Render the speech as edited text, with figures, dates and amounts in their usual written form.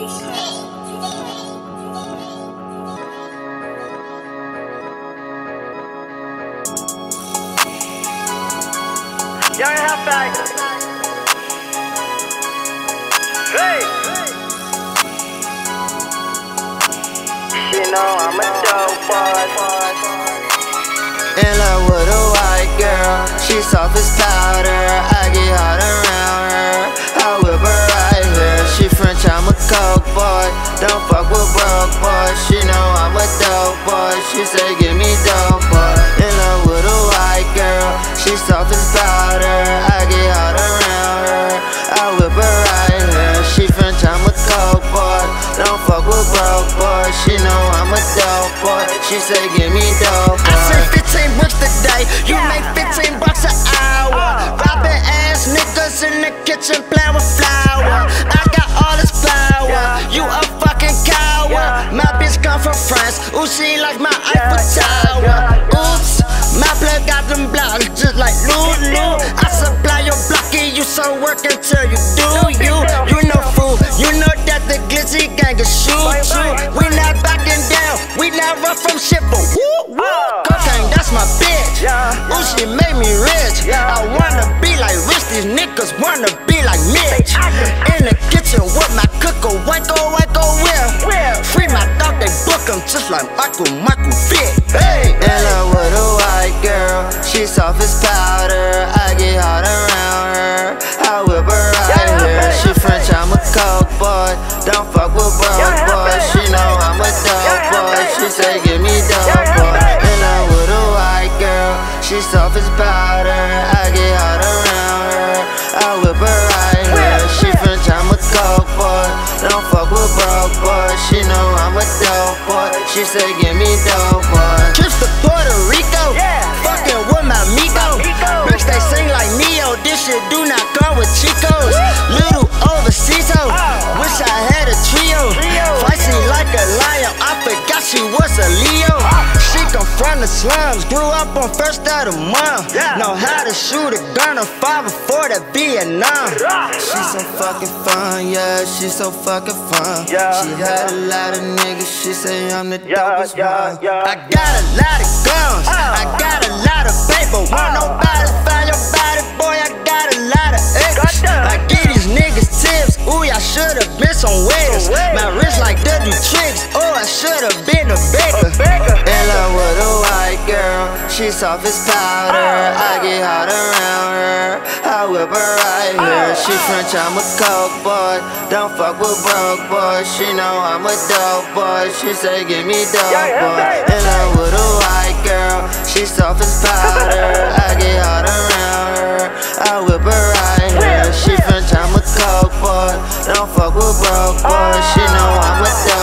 Young Halfback. Hey. You know I'm a dope boy. In love with a white girl, she soft as powder. I get hot around her, I whip her right here. She French, I'm a coke boy. Don't fuck with broke boys. She know I'm a dope boy. She say give me dope boy. In love with a white girl, she soft as powder. I get hot around her, I whip her right here. She French, I'm a coke boy. Don't fuck with broke boys. She know I'm a dope boy. She say give me dope boy. I say 15 bricks today, you make 15 bucks an hour. Robbing ass niggas in the kitchen playing with flour. I got all this power, you a fucking coward. My bitch come from France, ooh she like my Eiffel Tower. Oops, my blood got them blocks just like Lulu. I supply your blocky, you so work until you do you. You know fool, you know that the glitzy gang can shoot you. We not backing down, we not run from shit but woo woo. Cocaine, that's my bitch. Ooh, she made me rich. I wanna be like Rich, these niggas wanna be like Mitch. In the kitchen with my cooker, Waco whip. Free my dog, they book him just like Michael Vick. Hey, in love with a white girl, she soft as powder. I get hot around her, I whip her right here. She French, I'm a coke boy. Don't fuck with broke boys. She know I'm a dope boy. She say give me dope boy. In love with a white girl, she soft as powder. I get hot around her, I whip her right here. She French, I'm a coke boy. Don't fuck with broke boys. She know I'm a dope boy. She say give me dope boy. Trips to Puerto Rico, fucking with my Migo. Bitch, they sing like Neo. This shit do not come with Chicos. Little overseas hoe, wish I had a trio. Feisty like a lion, I forgot she was a Leo. She come from the slums, grew up on first of the month. Know how to shoot a gun or fire before the Vietnam. She's so fucking fun, yeah, she's so fucking fun. She had a lot of niggas, she say I'm the dopest one. I got a lot of guns, I got a lot of paper. Want nobody find your body, boy, I got a lot of acres. I give these niggas tips, ooh, I should've been some waiters. My wrist like W tricks, oh, I should've been a baker. In love with a white girl, she soft as powder. I get hot around her, I whip her right here. She French, I'm a coke boy. Don't fuck with broke boys. She know I'm a dope boy. She say give me dope boy. In love with a white girl, she soft as powder. I get hot around her, I whip her right here. She French, I'm a coke boy. Don't fuck with broke boys. She know I'm a dope